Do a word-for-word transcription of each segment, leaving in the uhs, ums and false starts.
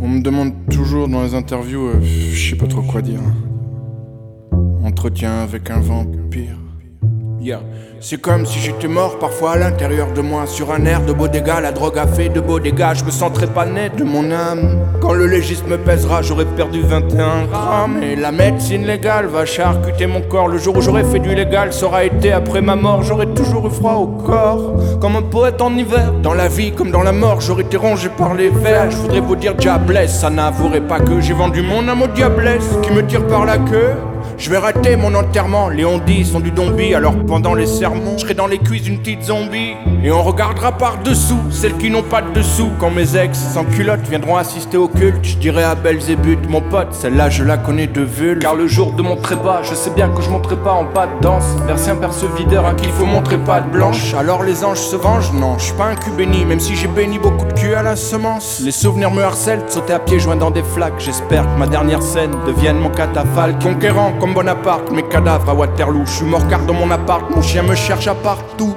On me demande toujours dans les interviews, euh, je sais pas trop quoi dire. Entretien avec un vampire. Yeah. C'est comme si j'étais mort parfois à l'intérieur de moi. Sur un air de beau dégât, la drogue a fait de beaux dégâts. Je me sens trépané de mon âme. Quand le légiste me pèsera, j'aurai perdu vingt et un grammes. Et la médecine légale va charcuter mon corps. Le jour où j'aurai fait du légal, ça aura été après ma mort. J'aurai toujours eu froid au corps, comme un poète en hiver. Dans la vie comme dans la mort, j'aurais été rongé par les vers. Je voudrais vous dire diablesse, ça n'avouerait pas que j'ai vendu mon âme au diablesse qui me tire par la queue. Je vais rater mon enterrement, les on-dit sont du dombi. Alors pendant les sermons, je serai dans les cuisses d'une petite zombie. Et on regardera par-dessous celles qui n'ont pas de dessous. Quand mes ex sans culotte viendront assister au culte, je dirai à Belzébuth, mon pote, celle-là je la connais de vue. Car le jour de mon trépas, je sais bien que je monterai pas en pas de danse. Merci un perce videur à qui il faut montrer pas de blanche. Alors les anges se vengent, non, je suis pas un cul béni. Même si j'ai béni beaucoup de cul à la semence. Les souvenirs me harcèlent, de sauter à pieds joints dans des flaques. J'espère que ma dernière scène devienne mon catafalque. Conquérant comme Bonaparte, mes cadavres à Waterloo. Je suis mort car dans mon appart, mon chien me cherche à partout.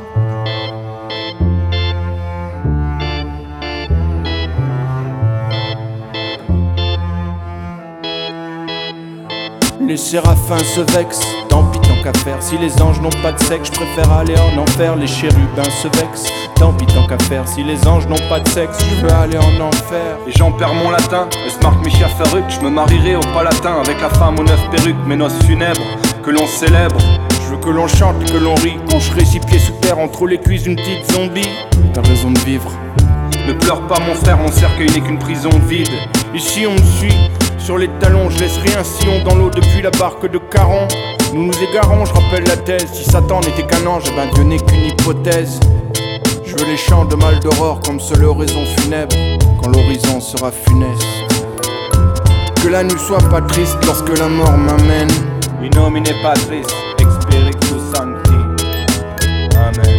Les séraphins se vexent, tant pis tant qu'à faire. Si les anges n'ont pas de sexe, je préfère aller en enfer. Les chérubins se vexent, tant pis tant qu'à faire. Si les anges n'ont pas de sexe, je veux aller en enfer. Et j'en perds mon latin, es marque mes chiens ferruques. Je me marierai au palatin avec la femme aux neuf perruques. Mes noces funèbres, que l'on célèbre. Je veux que l'on chante et que l'on rit. Quand je serai six pieds sous terre entre les cuisses d'une petite zombie. T'as raison de vivre. Ne pleure pas mon frère, mon cercueil n'est qu'une prison vide. Ici on me suit, sur les talons, je laisse rien sillon dans l'eau depuis la barque de Caron. Nous nous égarons, je rappelle la thèse. Si Satan n'était qu'un ange, ben Dieu n'est qu'une hypothèse. Je veux les chants de mal d'aurore comme seule oraison funèbre quand l'horizon sera funeste. Que la nuit soit pas triste lorsque la mort m'amène. In nomine Patris, et Spiritus Sancti. Amen.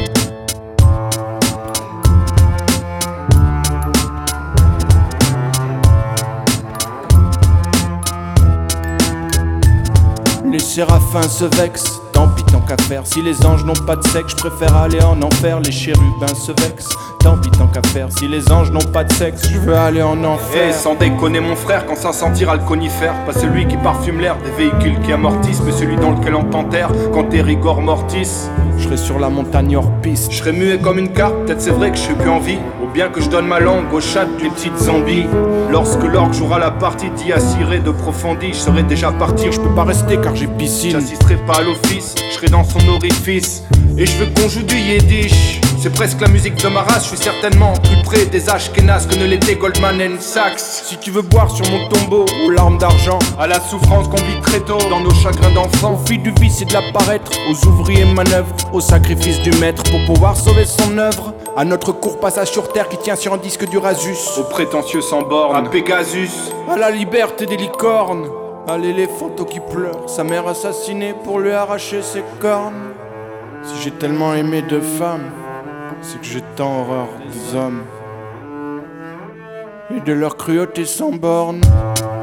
Les séraphins se vexent, tant pis tant qu'à faire. Si les anges n'ont pas de sexe, je préfère aller en enfer. Les chérubins se vexent, tant pis tant qu'à faire. Si les anges n'ont pas de sexe, je veux aller en enfer. Eh, sans déconner mon frère, quand ça sentira le conifère. Pas celui qui parfume l'air des véhicules qui amortissent, mais celui dans lequel on t'enterre quand t'es rigor mortis. Je serai sur la montagne hors piste. Je serai muet comme une carte, peut-être c'est vrai que je suis plus en vie. Ou bien que je donne ma langue aux chattes d'une petite zombie. Lorsque l'orgue jouera la partie d'y assurer de profondis, je serai déjà parti. Je peux pas rester car j'ai piscine. J'assisterai pas à l'office, je serai dans son orifice. Et je veux qu'on joue du yiddish. C'est presque la musique de ma race, je suis certainement plus près des Ashkénazes que ne l'était Goldman and Sachs. Si tu veux boire sur mon tombeau, aux larmes d'argent, à la souffrance qu'on vit très tôt dans nos chagrins d'enfants, aux filles du vice et de l'apparaître, aux ouvriers manœuvres, au sacrifice du maître pour pouvoir sauver son œuvre. À notre court passage sur terre qui tient sur un disque d'Urasus, aux prétentieux sans bornes, à Pégasus, à la liberté des licornes, à l'éléphanto qui pleure, sa mère assassinée pour lui arracher ses cornes. Si j'ai tellement aimé de femmes, c'est que j'ai tant horreur des hommes et de leur cruauté sans borne.